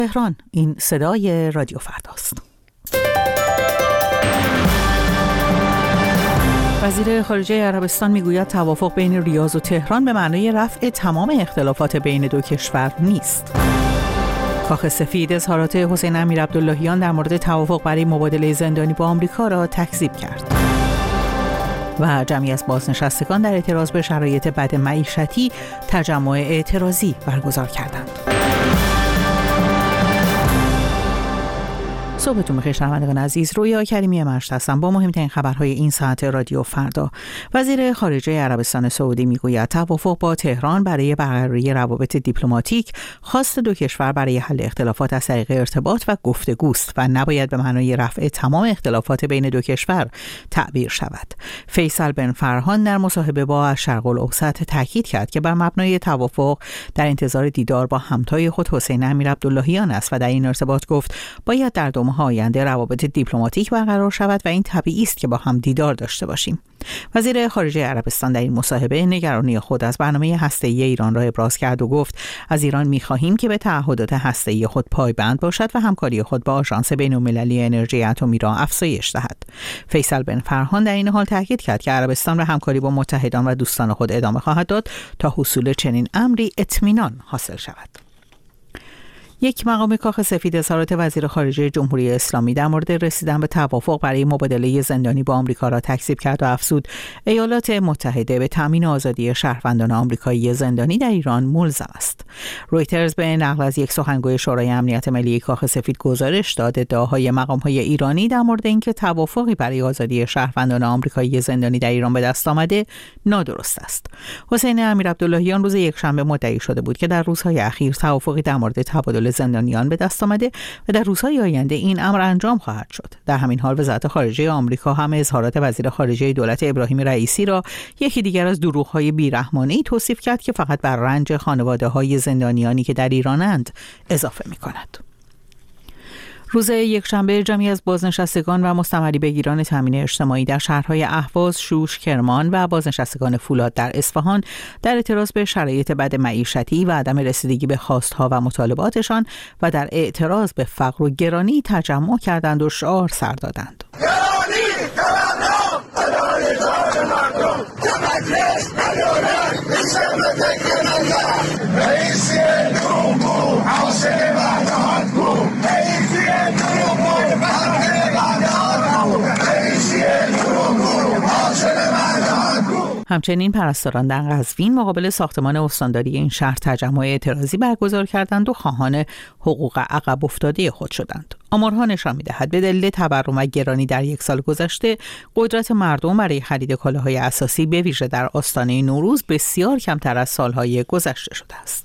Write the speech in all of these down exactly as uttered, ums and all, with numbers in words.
تهران، این صدای رادیو فرداست. وزیر خارجه عربستان میگوید توافق بین ریاض و تهران به معنای رفع تمام اختلافات بین دو کشور نیست. کاخ سفید اظهارات حسین امیرعبداللهیان در مورد توافق برای مبادله زندانی با آمریکا را تکذیب کرد. و جمعی از بازنشستگان در اعتراض به شرایط بد معیشتی تجمع اعتراضی برگزار کردند. صبحتون بخیر شنوندگان عزیز، رویا کریمی مشت هستم با مهمترین خبرهای این ساعت رادیو فردا. وزیر خارجه عربستان سعودی میگوید توافق با تهران برای برقراری روابط دیپلماتیک خواست دو کشور برای حل اختلافات از طریق ارتباط و گفتگوست و نباید به معنای رفع تمام اختلافات بین دو کشور تعبیر شود. فیصل بن فرهان در مصاحبه با الشرق الاوسط تاکید کرد که بر مبنای توافق در انتظار دیدار با همتای خود حسین امیرعبداللهیان است و در این ارتباط گفت باید در دو ماه آینده روابط دیپلماتیک برقرار شود و این طبیعی است که با هم دیدار داشته باشیم. وزیر خارجه عربستان در این مصاحبه نگرانی خود از برنامه هسته‌ای ایران را ابراز کرد و گفت از ایران می‌خواهیم که به تعهدات هسته‌ای خود پایبند باشد و همکاری خود با آژانس بین‌المللی انرژی اتمی را افزایش دهد. فیصل بن فرهان در این حال تاکید کرد که عربستان به همکاری با متحدان و دوستان خود ادامه خواهد داد تا حصول چنین امری اطمینان حاصل شود. یک مقام کاخ سفید اظهارات وزیر خارجه جمهوری اسلامی در مورد رسیدن به توافق برای مبادله زندانی با آمریکا را تکذیب کرد و افزود ایالات متحده به تامین آزادی شهروندان آمریکایی زندانی در ایران ملزم است. رویترز به نقل از یک سخنگوی شورای امنیت ملی کاخ سفید گزارش داد ادعاهای مقام‌های ایرانی در مورد اینکه توافقی برای آزادی شهروندان آمریکایی زندانی در ایران به دست آمده نادرست است. حسین امیرعبداللهیان روز یکشنبه مدعی شده بود که در روزهای اخیر توافقی در مورد تبادل زندانیان به دست آمده و در روزهای آینده این امر انجام خواهد شد. در همین حال وزارت خارجه آمریکا هم اظهارات وزیر خارجه دولت ابراهیم رئیسی را یکی دیگر از دروغ‌های بی‌رحمانه‌ای توصیف کرد که فقط بر رنج خانواده‌های زندانیانی که در ایرانند اضافه می‌کند. روز یکشنبه جمعی از بازنشستگان و مستمری بگیران تامین اجتماعی در شهرهای اهواز، شوش، کرمان و بازنشستگان فولاد در اصفهان در اعتراض به شرایط بد معیشتی و عدم رسیدگی به خواستها و مطالباتشان و در اعتراض به فقر و گرانی تجمع کردند و شعار سر دادند. همچنین پرستاران در قزوین مقابل ساختمان استانداری این شهر تجمع اعتراضی برگزار کردند و خواهان حقوق عقب افتاده خود شدند. آمارها نشان می‌دهد به دلیل تورم و گرانی در یک سال گذشته قدرت مردم برای خرید کالاهای اساسی به ویژه در آستانه نوروز بسیار کمتر از سالهای گذشته شده است.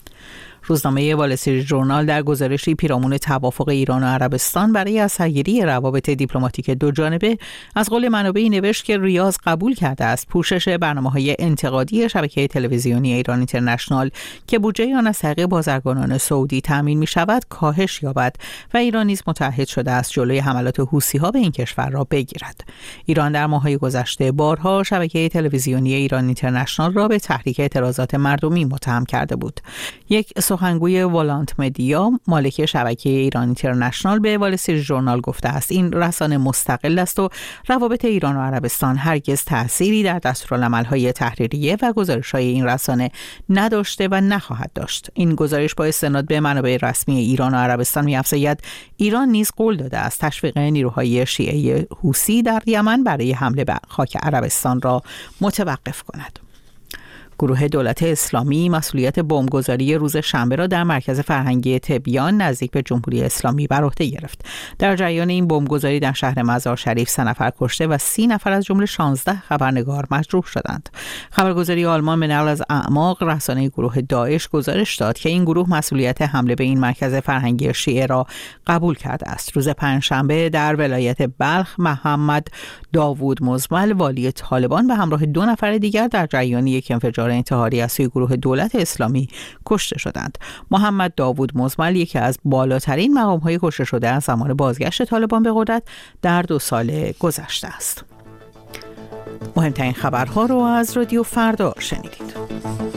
روزنامه وال استریت ژورنال در گزارشی پیرامون توافق ایران و عربستان برای از سرگیری روابط دیپلماتیک دو جانبه از قول منابعی نوشت که ریاض قبول کرده است پوشش برنامه‌های انتقادی شبکه تلویزیونی ایران اینترنشنال که بودجه آن از طریق بازرگانان سعودی تامین می‌شود کاهش یابد و ایران نیز متعهد شده است جلوی حملات حوثی‌ها به این کشور را بگیرد. ایران در ماه‌های گذشته بارها شبکه تلویزیونی ایران اینترنشنال را به تحریک اعتراضات مردمی متهم کرده بود. یک سخنگوی والانت مدیا مالک شبکه ایران اینترنشنال به وال استریت ژورنال گفته است این رسانه مستقل است و روابط ایران و عربستان هرگز تأثیری در دستورالعمل‌های تحریریه و گزارش‌های این رسانه نداشته و نخواهد داشت. این گزارش با استناد به منابع رسمی ایران و عربستان می‌افزاید ایران نیز قول داده است تشویق نیروهای شیعه حوثی در یمن برای حمله به خاک عربستان را متوقف کند. گروه دولت اسلامی مسئولیت بمبگذاری روز شنبه را در مرکز فرهنگی تبیان نزدیک به جمهوری اسلامی بر عهده گرفت. در جریان این بمبگذاری در شهر مزار شریف سه نفر کشته و سی نفر از جمله شانزده خبرنگار مجروح شدند. خبرگزاری آلمان به نقل از اعماق رسانه گروه داعش گزارش داد که این گروه مسئولیت حمله به این مرکز فرهنگی شیعه را قبول کرده است. روز پنجشنبه در ولایت بلخ محمد داوود مزمل والی طالبان به همراه دو نفر دیگر در جریان یک انفجار انتحاری از سوی گروه دولت اسلامی کشته شدند. محمد داوود مزمل یکی از بالاترین مقام‌های کشته شده از زمان بازگشت طالبان به قدرت در دو سال گذشته است. مهمترین خبرها رو از رادیو فردا شنیدید.